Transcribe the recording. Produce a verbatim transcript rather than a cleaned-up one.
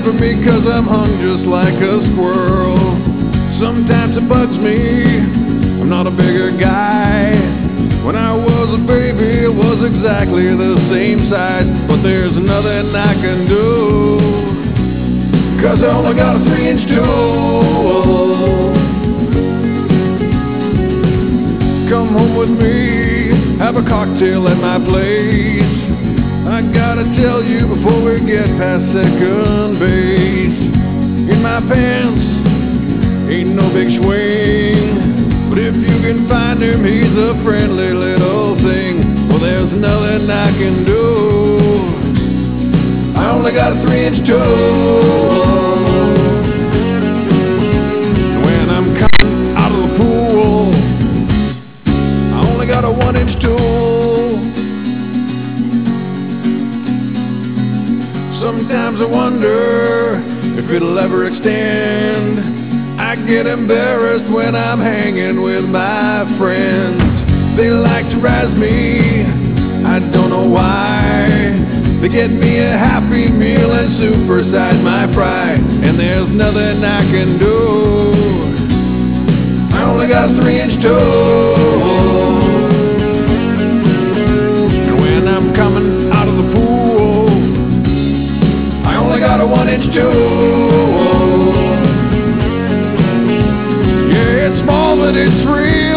for me, cause I'm hung just like a squirrel. Sometimes it bugs me, I'm not a bigger guy. When I was a baby, it was exactly the same size. But there's nothing I can do, cause I only got a three inch tool. Come home with me, have a cocktail at my place. I gotta tell you before we get past second base. In my pants, ain't no big swing, but if you can find him, he's a friendly little thing. Well, there's nothing I can do, I only got a three inch tool. When I'm coming out of the pool, I only got a one inch tool. Sometimes I wonder if it'll ever extend. I get embarrassed when I'm hanging with my friends. They like to razz me, I don't know why. They get me a Happy Meal and supersize my fry, and there's nothing I can do, I only got a three inch tool. And when I'm coming out of the pool, I only got a one inch tool. It's small but it's real.